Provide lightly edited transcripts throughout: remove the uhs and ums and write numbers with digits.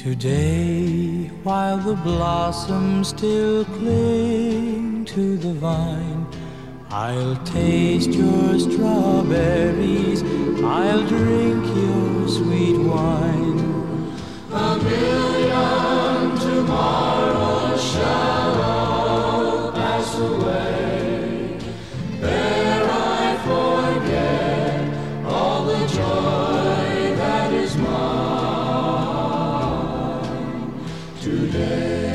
Today, while the blossoms still cling to the vine, I'll taste your strawberries, I'll drink your sweet wine. A million tomorrows shall all pass away, ere I forget all the joy that is mine today.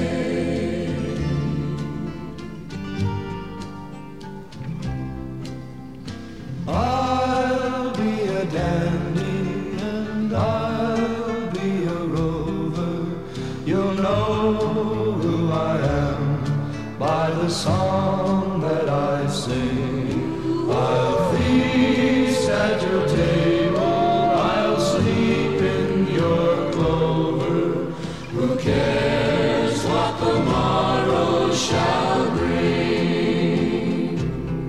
I'll be a dandy and I'll be a rover. You'll know who I am by the song that I sing. I'll feast at your table, I'll sleep in your clover. Who cares what the morrow shall bring?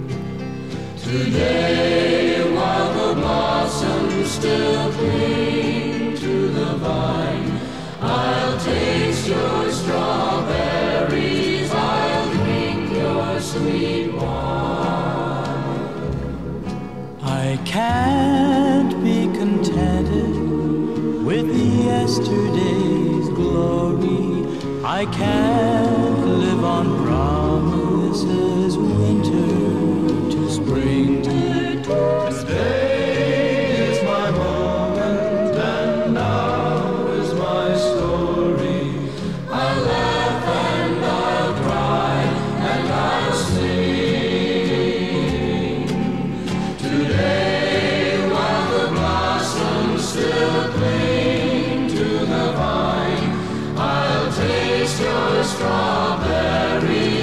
Today, while the blossoms still cling to the vine, I'll taste your strawberries, I'll drink your sweet wine. I can't be contented with yesterday's glory. I can't live on promises, winter to spring. Today is my moment and now is my story. I'll laugh and I'll cry and I'll sing. Today, while the blossoms still cling to the vine, I'll taste your strawberries.